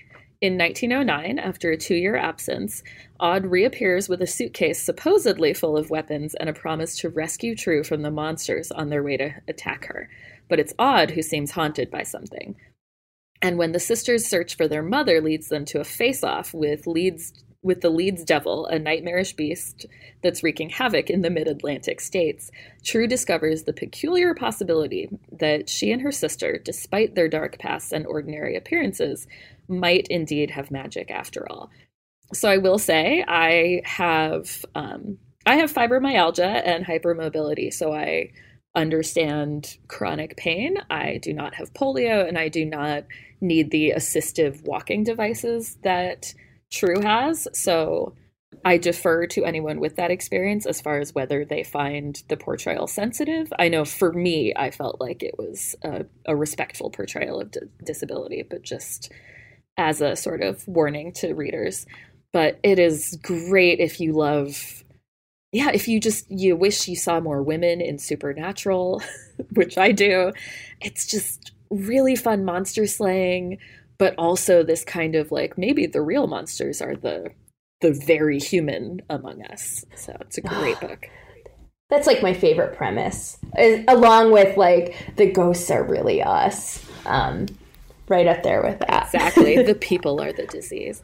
In nineteen oh nine, after a two-year absence, Odd reappears with a suitcase supposedly full of weapons and a promise to rescue True from the monsters on their way to attack her. But it's Odd who seems haunted by something. And when the sisters' search for their mother leads them to a face-off with Leeds, with the Leeds Devil, a nightmarish beast that's wreaking havoc in the mid-Atlantic states, True discovers the peculiar possibility that she and her sister, despite their dark pasts and ordinary appearances, might indeed have magic after all. So I will say I have um, I have fibromyalgia and hypermobility, so I understand chronic pain. I do not have polio, and I do not need the assistive walking devices that True has. So I defer to anyone with that experience as far as whether they find the portrayal sensitive. I know for me, I felt like it was a, a respectful portrayal of d- disability, but just as a sort of warning to readers. But it is great if you love, yeah, if you just, you wish you saw more women in Supernatural, which I do. It's just really fun monster slaying, but also this kind of like, maybe the real monsters are the the very human among us. So it's a great book. That's like my favorite premise, along with like the ghosts are really us. Um, right up there with that. Exactly. The people are the disease.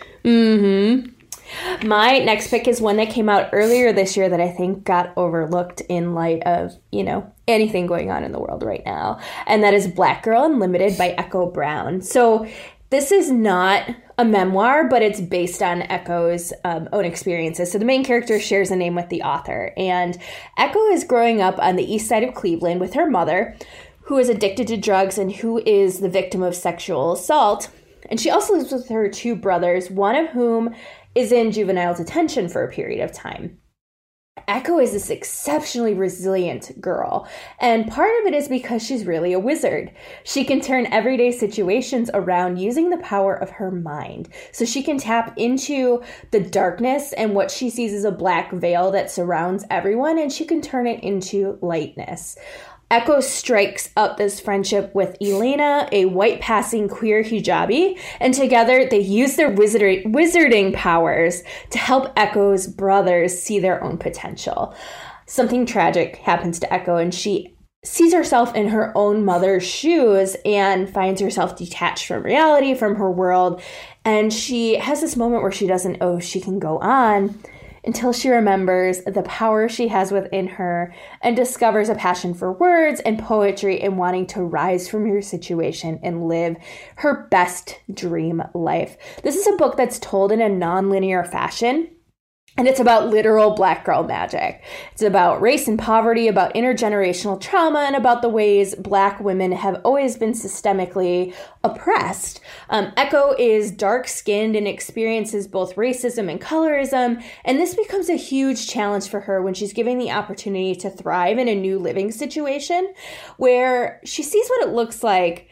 Mm-hmm. My next pick is one that came out earlier this year that I think got overlooked in light of, you know, anything going on in the world right now. And that is Black Girl Unlimited by Echo Brown. So this is not a memoir, but it's based on Echo's um, own experiences. So the main character shares a name with the author. And Echo is growing up on the east side of Cleveland with her mother, who is addicted to drugs and who is the victim of sexual assault. And she also lives with her two brothers, one of whom is in juvenile detention for a period of time. Echo is this exceptionally resilient girl, and part of it is because she's really a wizard. She can turn everyday situations around using the power of her mind. So she can tap into the darkness and what she sees as a black veil that surrounds everyone, and she can turn it into lightness. Echo strikes up this friendship with Elena, a white-passing queer hijabi, and together they use their wizard- wizarding powers to help Echo's brothers see their own potential. Something tragic happens to Echo, and she sees herself in her own mother's shoes and finds herself detached from reality, from her world. And she has this moment where she doesn't know if she can go on until she remembers the power she has within her and discovers a passion for words and poetry and wanting to rise from her situation and live her best dream life. This is a book that's told in a non-linear fashion. And it's about literal Black girl magic. It's about race and poverty, about intergenerational trauma, and about the ways Black women have always been systemically oppressed. Um, Echo is dark-skinned and experiences both racism and colorism, and this becomes a huge challenge for her when she's given the opportunity to thrive in a new living situation where she sees what it looks like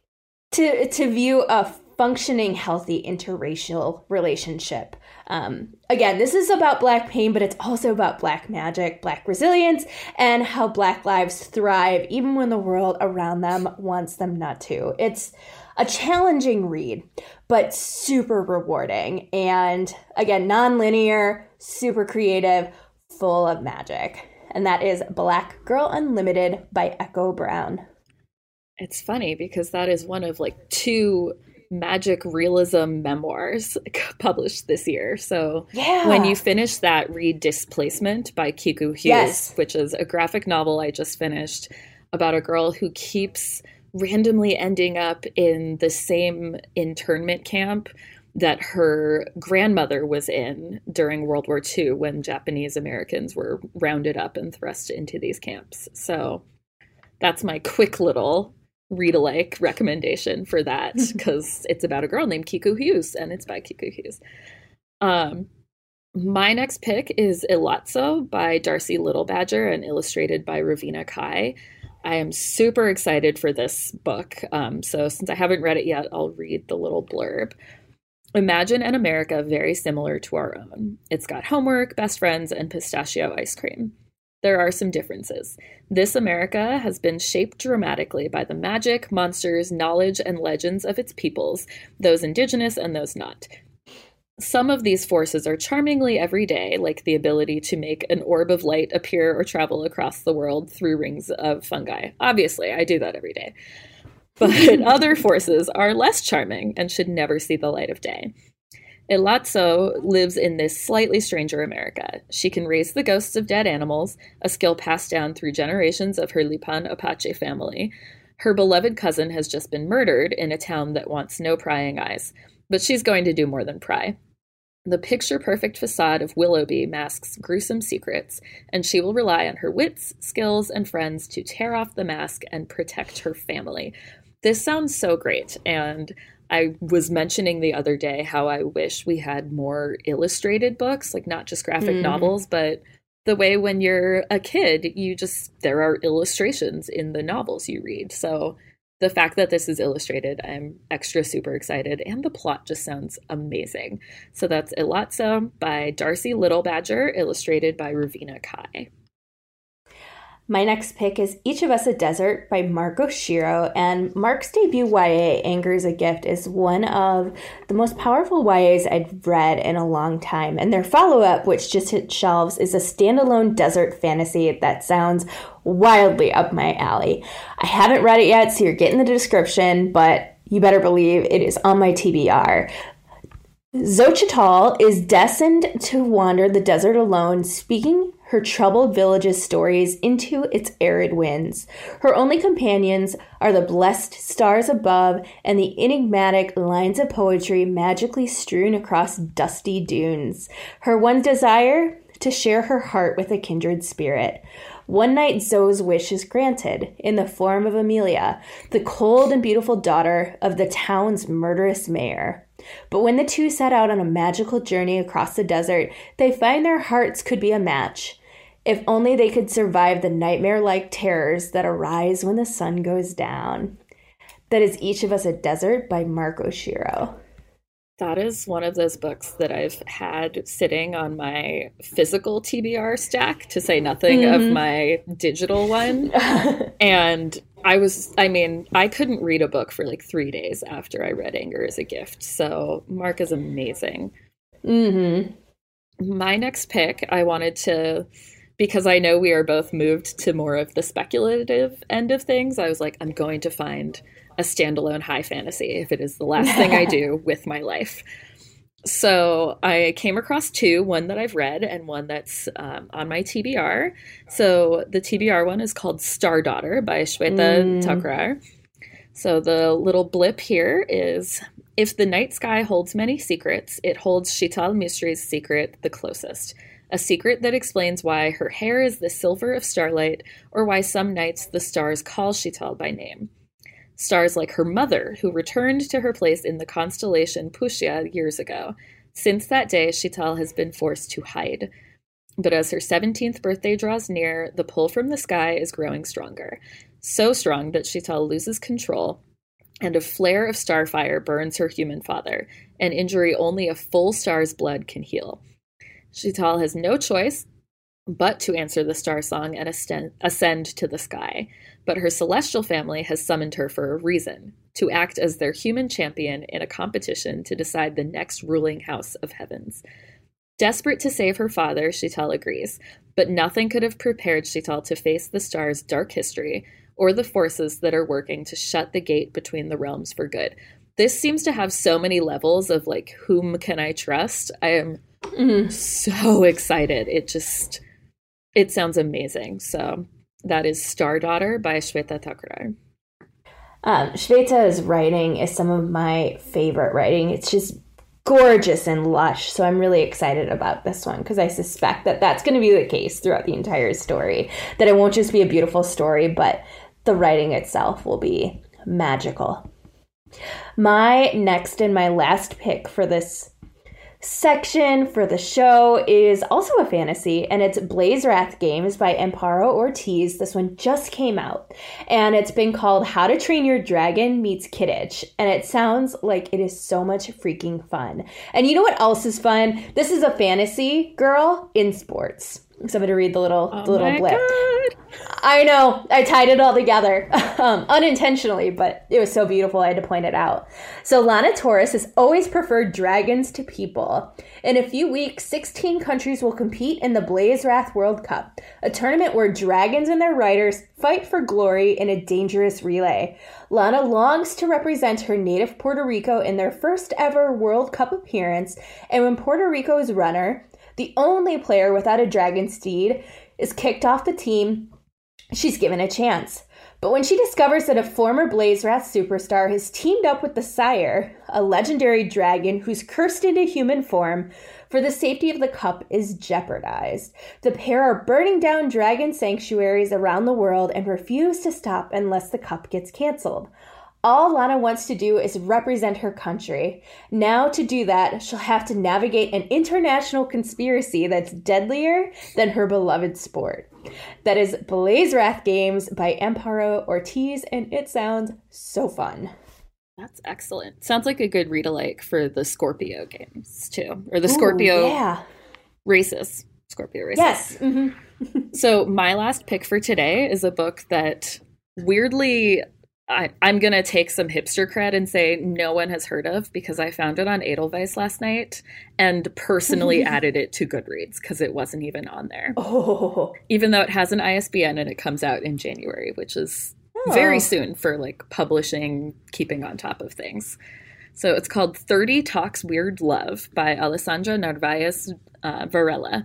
to, to view a functioning, healthy interracial relationship. Um, again, this is about Black pain, but it's also about Black magic, Black resilience, and how Black lives thrive even when the world around them wants them not to. It's a challenging read, but super rewarding. And again, non-linear, super creative, full of magic. And that is Black Girl Unlimited by Echo Brown. It's funny because that is one of like two magic realism memoirs published this year. So yeah. When you finish that, read Displacement by Kiku Hughes, yes. which is a graphic novel I just finished about a girl who keeps randomly ending up in the same internment camp that her grandmother was in during World War Two when Japanese Americans were rounded up and thrust into these camps. So that's my quick little read-alike recommendation for that, because it's about a girl named Kiku Hughes and it's by Kiku Hughes. Um, my next pick is Ilazzo by Darcy Littlebadger and illustrated by Ravina Kai. I am super excited for this book. Um, so since I haven't read it yet, I'll read the little blurb. Imagine an America very similar to our own. It's got homework, best friends, and pistachio ice cream. There are some differences. This America has been shaped dramatically by the magic, monsters, knowledge, and legends of its peoples, those indigenous and those not. Some of these forces are charmingly everyday, like the ability to make an orb of light appear or travel across the world through rings of fungi. Obviously, I do that every day. But other forces are less charming and should never see the light of day. Ilazzo lives in this slightly stranger America. She can raise the ghosts of dead animals, a skill passed down through generations of her Lipan Apache family. Her beloved cousin has just been murdered in a town that wants no prying eyes, but she's going to do more than pry. The picture-perfect facade of Willoughby masks gruesome secrets, and she will rely on her wits, skills, and friends to tear off the mask and protect her family. This sounds so great, and I was mentioning the other day how I wish we had more illustrated books, like not just graphic mm. novels, but the way when you're a kid, you just, there are illustrations in the novels you read. So the fact that this is illustrated, I'm extra super excited, and the plot just sounds amazing. So that's Ilazzo by Darcy Littlebadger, illustrated by Ravina Kai. My next pick is Each of Us a Desert by Mark Oshiro, and Mark's debut Y A, Anger is a Gift, is one of the most powerful Y As I've read in a long time, and their follow-up, which just hit shelves, is a standalone desert fantasy that sounds wildly up my alley. I haven't read it yet, so you're getting the description, but you better believe it is on my T B R. Xochitl is destined to wander the desert alone, speaking her troubled village's stories into its arid winds. Her only companions are the blessed stars above and the enigmatic lines of poetry magically strewn across dusty dunes. Her one desire? To share her heart with a kindred spirit. One night, Zoe's wish is granted in the form of Amelia, the cold and beautiful daughter of the town's murderous mayor. But when the two set out on a magical journey across the desert, they find their hearts could be a match. If only they could survive the nightmare-like terrors that arise when the sun goes down. That is Each of Us a Desert by Mark Oshiro. That is one of those books that I've had sitting on my physical T B R stack, to say nothing mm-hmm. of my digital one. And I was, I mean, I couldn't read a book for like three days after I read Anger is a Gift. So Mark is amazing. Mm-hmm. My next pick, I wanted to because I know we are both moved to more of the speculative end of things, I was like, I'm going to find a standalone high fantasy if it is the last thing I do with my life. So I came across two, one that I've read and one that's um, on my T B R. So the T B R one is called Star Daughter by Shweta mm. Thakrar. So the little blip here is, if the night sky holds many secrets, it holds Sheetal Mistri's secret the closest. A secret that explains why her hair is the silver of starlight, or why some nights the stars call Sheetal by name. Stars like her mother, who returned to her place in the constellation Pushya years ago. Since that day, Sheetal has been forced to hide. But as her seventeenth birthday draws near, the pull from the sky is growing stronger. So strong that Sheetal loses control, and a flare of starfire burns her human father, an injury only a full star's blood can heal. Sheetal has no choice but to answer the star song and ascend to the sky. But her celestial family has summoned her for a reason, to act as their human champion in a competition to decide the next ruling house of heavens. Desperate to save her father, Sheetal agrees, but nothing could have prepared Sheetal to face the star's dark history or the forces that are working to shut the gate between the realms for good. This seems to have so many levels of, like, whom can I trust? I am mm. so excited. It just... It sounds amazing. So that is Star Daughter by Shweta Thakrar. Um, Shweta's writing is some of my favorite writing. It's just gorgeous and lush. So I'm really excited about this one because I suspect that that's going to be the case throughout the entire story. That it won't just be a beautiful story, but the writing itself will be magical. My next and my last pick for this section for the show is also a fantasy, and it's Blaze Wrath Games by Amparo Ortiz. This one just came out, and it's been called How to Train Your Dragon Meets Kidditch, and it sounds like it is so much freaking fun. And you know what else is fun? This is a fantasy girl in sports. So I'm going to read the little, oh the little my blip. God. I know. I tied it all together um, unintentionally, but it was so beautiful I had to point it out. So Lana Torres has always preferred dragons to people. In a few weeks, sixteen countries will compete in the Blaze Wrath World Cup, a tournament where dragons and their riders fight for glory in a dangerous relay. Lana longs to represent her native Puerto Rico in their first ever World Cup appearance, and when Puerto Rico's runner, the only player without a dragon steed, is kicked off the team, she's given a chance. But when she discovers that a former Blaze Wrath superstar has teamed up with the Sire, a legendary dragon who's cursed into human form, for the safety of the cup is jeopardized. The pair are burning down dragon sanctuaries around the world and refuse to stop unless the cup gets canceled. All Lana wants to do is represent her country. Now, to do that, she'll have to navigate an international conspiracy that's deadlier than her beloved sport. That is Blaze Wrath Games by Amparo Ortiz, and it sounds so fun. That's excellent. Sounds like a good read-alike for the Scorpio games, too. Or the Scorpio Ooh, yeah. races. Scorpio races. Yes. Mm-hmm. So my last pick for today is a book that weirdly... I, I'm going to take some hipster cred and say no one has heard of because I found it on Edelweiss last night and personally added it to Goodreads because it wasn't even on there. Oh. Even though it has an I S B N and it comes out in January, which is oh. very soon for like publishing, keeping on top of things. So it's called thirty Talks Weird Love by Alessandra Narvaez uh, Varela.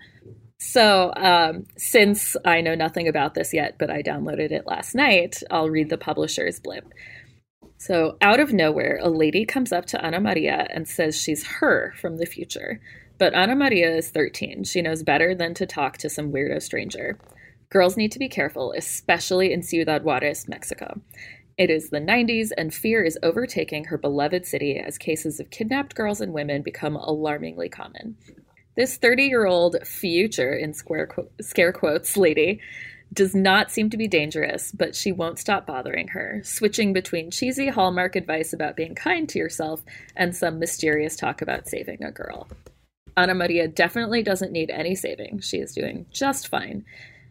So um, since I know nothing about this yet, but I downloaded it last night, I'll read the publisher's blip. So out of nowhere, a lady comes up to Ana Maria and says she's her from the future. But Ana Maria is thirteen. She knows better than to talk to some weirdo stranger. Girls need to be careful, especially in Ciudad Juarez, Mexico. It is the nineties, and fear is overtaking her beloved city as cases of kidnapped girls and women become alarmingly common. This thirty-year-old future, in square qu- scare quotes, lady does not seem to be dangerous, but she won't stop bothering her, switching between cheesy Hallmark advice about being kind to yourself and some mysterious talk about saving a girl. Ana Maria definitely doesn't need any saving. She is doing just fine.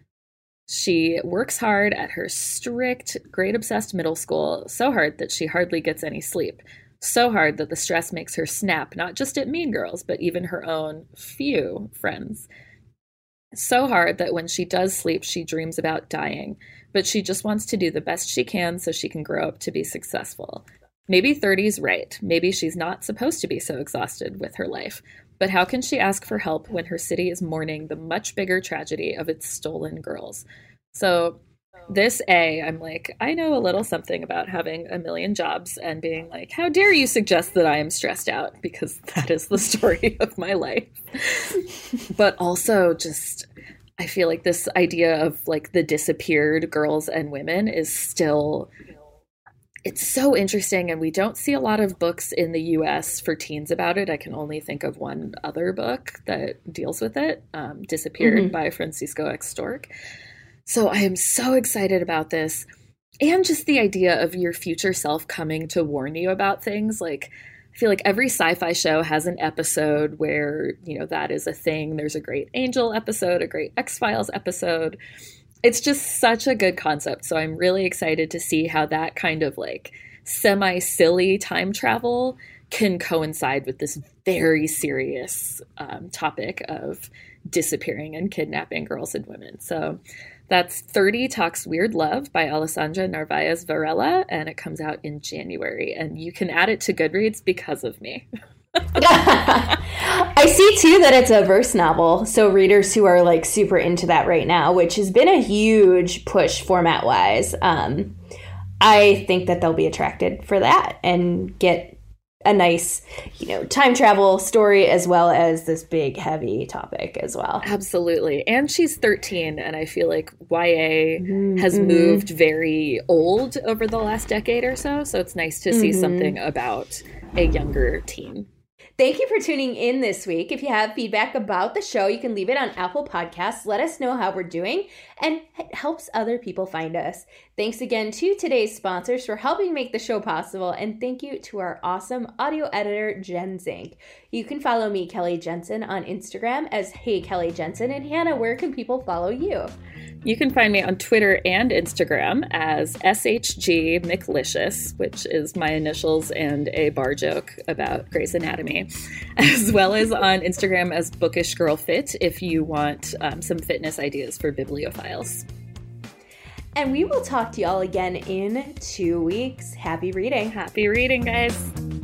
She works hard at her strict, grade-obsessed middle school, so hard that she hardly gets any sleep. So hard that the stress makes her snap, not just at mean girls, but even her own few friends. So hard that when she does sleep, she dreams about dying, but she just wants to do the best she can so she can grow up to be successful. Maybe thirty's right. Maybe she's not supposed to be so exhausted with her life. But how can she ask for help when her city is mourning the much bigger tragedy of its stolen girls? So this A, I'm like, I know a little something about having a million jobs and being like, how dare you suggest that I am stressed out? Because that is the story of my life. But also just, I feel like this idea of like the disappeared girls and women is still, it's so interesting. And we don't see a lot of books in the U S for teens about it. I can only think of one other book that deals with it, um, Disappeared mm-hmm. by Francisco X. Stork. So I am so excited about this, and just the idea of your future self coming to warn you about things. Like, I feel like every sci-fi show has an episode where, you know, that is a thing. There's a great Angel episode, a great X-Files episode. It's just such a good concept. So I'm really excited to see how that kind of like semi-silly time travel can coincide with this very serious um, topic of disappearing and kidnapping girls and women. So that's thirty Talks Weird Love by Alessandra Narvaez Varela, and it comes out in January. And you can add it to Goodreads because of me. I see, too, that it's a verse novel. So readers who are, like, super into that right now, which has been a huge push format-wise, um, I think that they'll be attracted for that and get a nice, you know, time travel story as well as this big, heavy topic as well. Absolutely. And she's thirteen, and I feel like Y A mm-hmm. has moved very old over the last decade or so. So it's nice to mm-hmm. see something about a younger teen. Thank you for tuning in this week. If you have feedback about the show, you can leave it on Apple Podcasts. Let us know how we're doing, and it helps other people find us. Thanks again to today's sponsors for helping make the show possible, and thank you to our awesome audio editor, Jen Zink. You can follow me, Kelly Jensen, on Instagram as Hey Kelly Jensen. And Hannah, where can people follow you? You can find me on Twitter and Instagram as S H G McLicious, which is my initials and a bar joke about Grey's Anatomy, as well as on Instagram as Bookish Girl Fit if you want um, some fitness ideas for bibliophiles. And we will talk to y'all again in two weeks. Happy reading. Happy reading, guys.